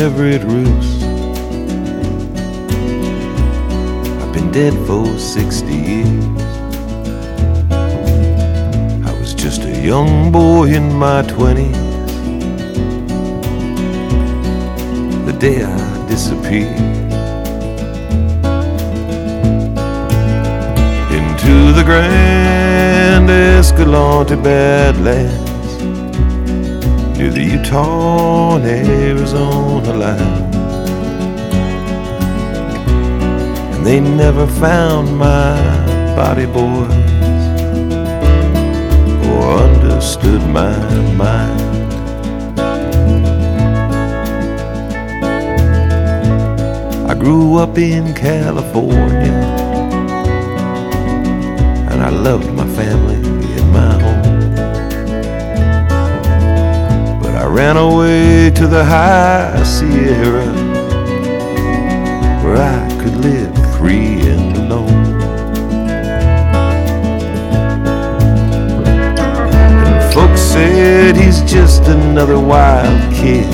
wherever it roosts. I've been dead for 60 years. I was just a young boy in my 20s the day I disappeared into the Grand Escalante Badlands near the Utah and Arizona line. And they never found my body, boys, or understood my mind. I grew up in California, and I loved my family in my home. But I ran away to the high Sierra, where I could live free and alone. And folks said he's just another wild kid,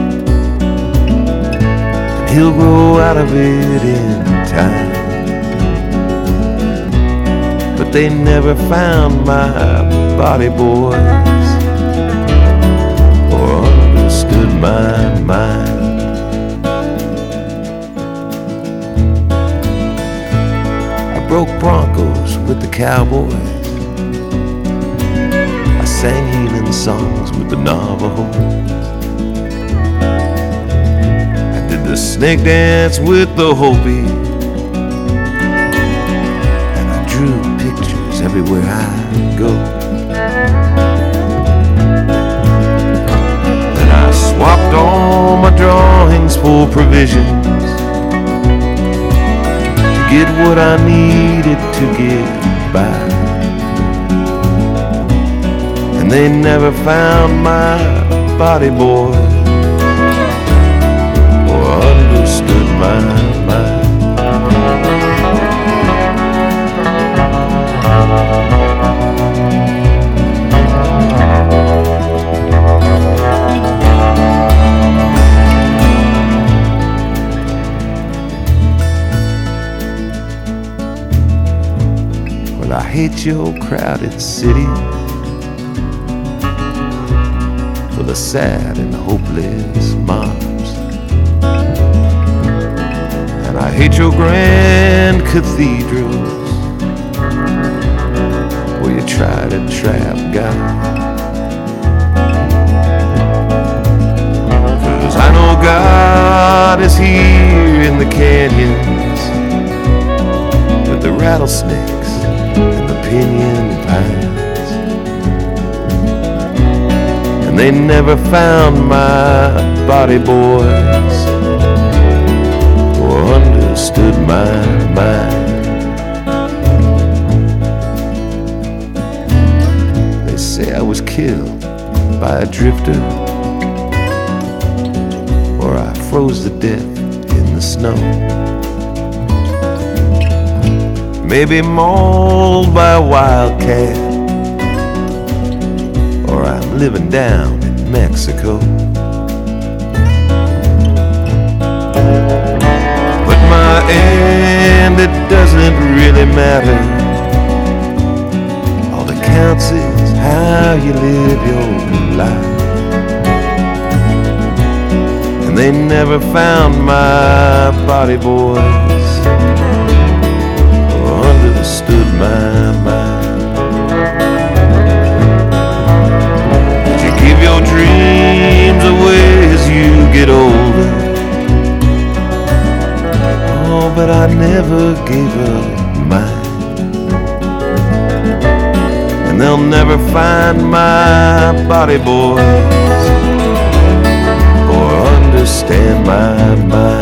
and he'll grow out of it in time. But they never found my body, boys, or understood my mind. I broke broncos with the cowboys. I sang healing songs with the Navajos. I did the snake dance with the Hopi. Drew pictures everywhere I go. And I swapped all my drawings for provisions to get what I needed to get by. And they never found my body, boys, or understood my mind. Well, I hate your crowded city, full of sad and hopeless mobs. And I hate your grand cathedrals where you try to trap God. 'Cause I know God is here in the canyons with the rattlesnakes and the pinyon pines. And they never found my body, boys, or understood my mind. They say I was killed by a drifter, or I froze to death in the snow. Maybe mauled by a wildcat, or I'm living down in Mexico. But my end, it doesn't really matter. All that counts is how you live your life. And they never found my body, boys, or understood my mind. But you give your dreams away as you get older. Oh, but I never gave up mine. And they'll never find my body, boys, or understand my mind.